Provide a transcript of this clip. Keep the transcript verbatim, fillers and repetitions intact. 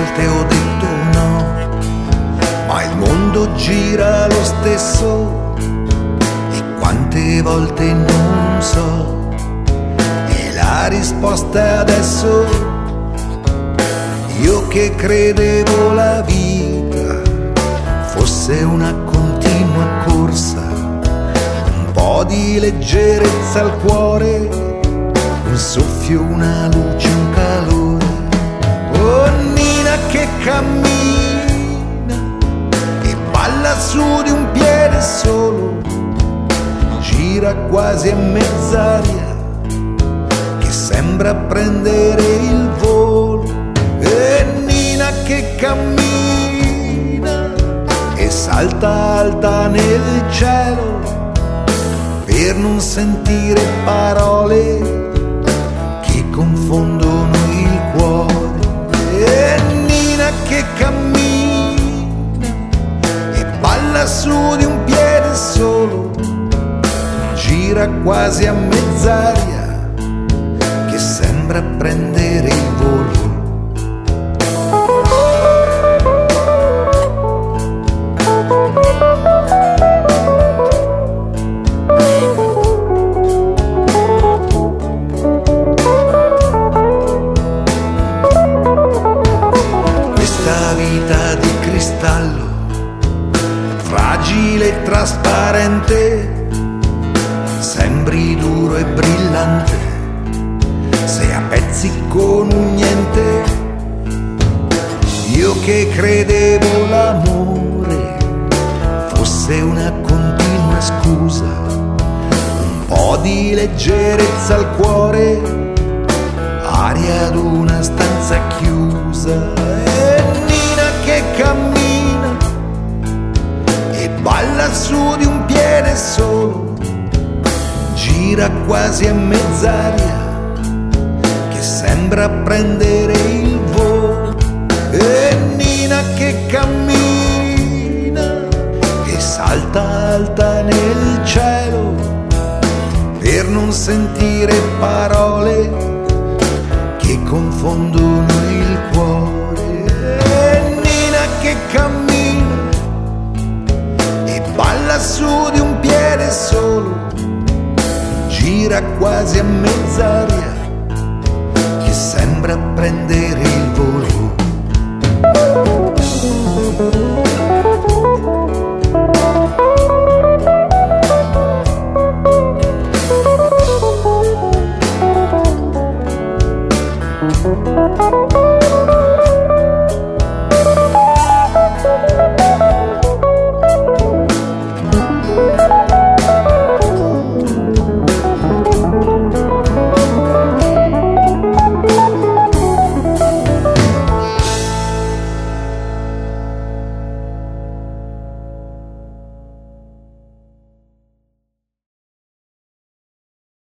volte ho detto no, ma il mondo gira lo stesso e quante volte non so. E la risposta adesso, io che credevo la vita fosse una continua corsa, un po' di leggerezza al cuore, un soffio, una luce, un calore. Oh Nina che cammina e balla su di un piede solo, gira quasi a mezz'aria, che sembra prendere il volo. E Nina che cammina e salta alta nel cielo per non sentire parole che confondono il cuore. E Nina che cammina e balla su di un piede solo, gira quasi a mezz'aria, che sembra prendere il volo. Vita di cristallo, fragile e trasparente, sembri duro e brillante, sei a pezzi con un niente. Io che credevo l'amore fosse una continua scusa, un po' di leggerezza al cuore, aria ad una stanza chiusa. Che cammina e balla su di un piede solo, gira quasi a mezz'aria, che sembra prendere il volo. E Nina che cammina e salta alta nel cielo per non sentire parole che confondono il cuore. Che cammina e balla su di un piede solo, gira quasi a mezz'aria, che sembra prendere il volo.